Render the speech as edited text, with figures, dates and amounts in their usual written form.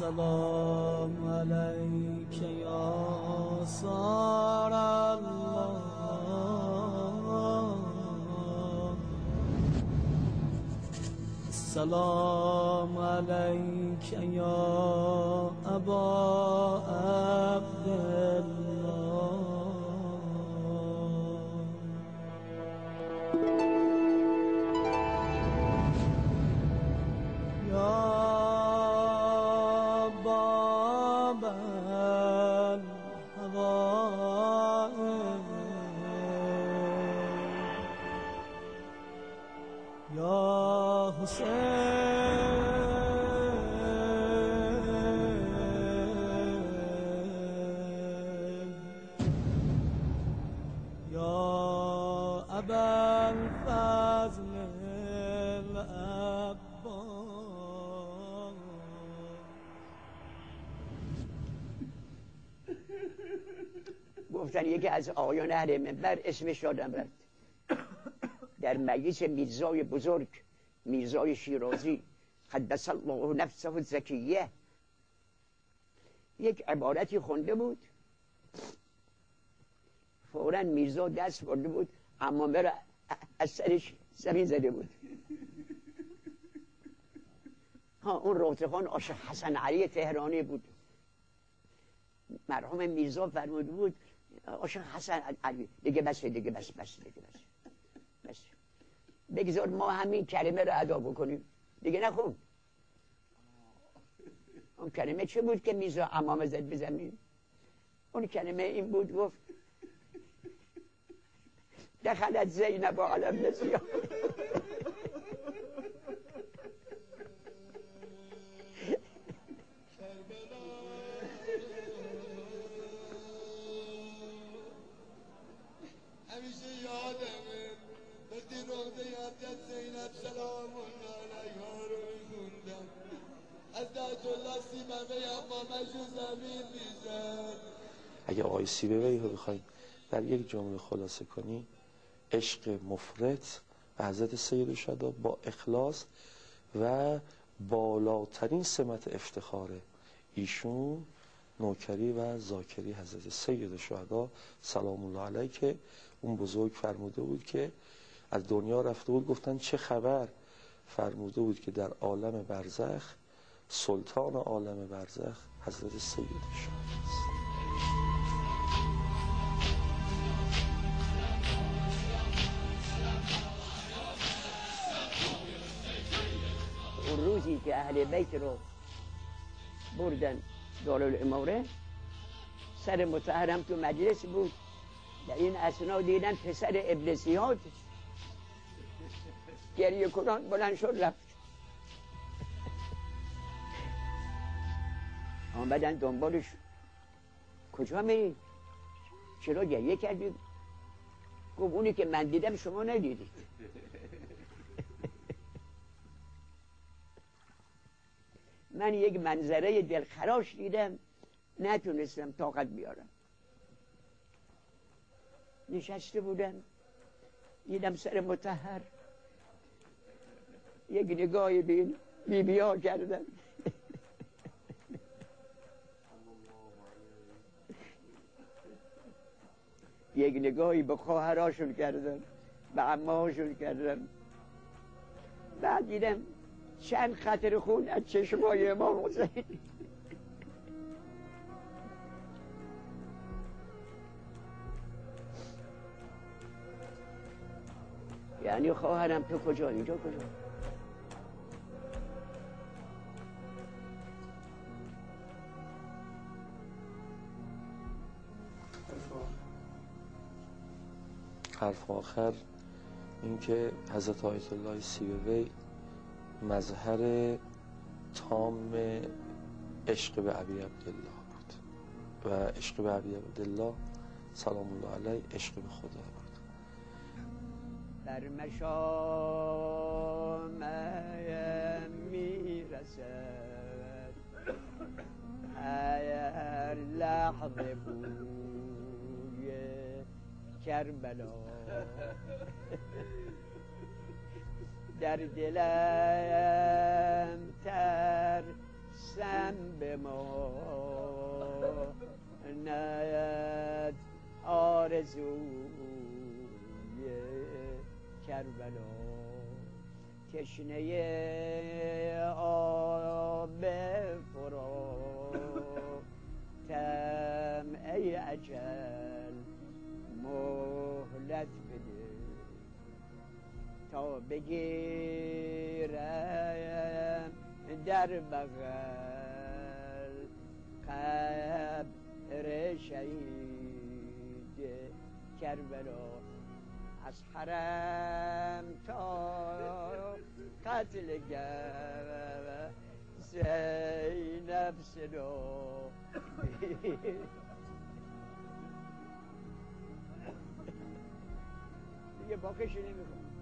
السلام عليك يا صار الله السلام عليك يا أبا عبد الله يا باب الحوائج يا حسين يا أبا الفضل الأكبر گفتن یکی از آقایان اهل منبر اسمش یادم رفت در مجلس میرزای بزرگ میرزای شیرازی قدس الله نفسه الزکیه یک عبارتی خونده بود فوراً میرزا دست برده بود عمامه را از سرش زمین زده بود اون روزخان عاشق حسن علی تهرانی بود مرحوم میرزا فرموده بود عاشق حسن علی دیگه بس دیگه بس بگذار ما همین کلمه رو ادا بکنیم دیگه نخون اون کلمه چه بود که میرزا عمامه زد به زمین اون کلمه این بود گفت دخلت زینب علی النسیان همیشه یادمه وقتی روزه حضرت زینب سلام علیها رو میخوندم حضرت الله سیبوی امامش رو زمین میزد. اگه آقای سیبوی رو بخوایم در یک جمله خلاصه کنی عشق مفرط به حضرت سید الشهدا با اخلاص و بالاترین سمت افتخار ایشون نوکری و ذاکری حضرت سید الشهدا سلام الله علیه که اون بزرگ فرموده بود که از دنیا رفته بود گفتن چه خبر فرموده بود که در عالم برزخ سلطان عالم برزخ حضرت سید الشهدا است. اون روزی که اهل بیت رو بردن دارالاماره سر مطهرم تو مجلس بود در این اثنا دیدن پسر ابن زیاد گریه کنان بلند شد رفت آمدن دنبالش کجا میری؟ چرا گریه کردی؟ گفت اونی که من دیدم شما ندیدید من یک منظره دلخراش دیدم نتونستم طاقت بیارم نشسته بودم دیدم سر مطهر یک نگاهی به بیبی ها کردم یک نگاهی به خواهراشون کردم به عمهاشون کردم بعد دیدم چند خطر خون از چشمای امام حسین یعنی خواهرم تو کجا اینجا کجا حرف آخر این که حضرت آیت الله سیبوی مظهر تام عشق به ابی عبدالله بود و عشق به ابی عبدالله سلام الله علیه عشق به خدا بود. در مشامه میرسد هر لحظه بوی کربلا در دلم ترسم به آرزوی کربلا تشنه آب فراتم ای اجل مهلت بده تا بگیرم در بغل قبر شهید کربلا از حرم تا قتل گر زینب صدا دیگه باقیش نمیخوام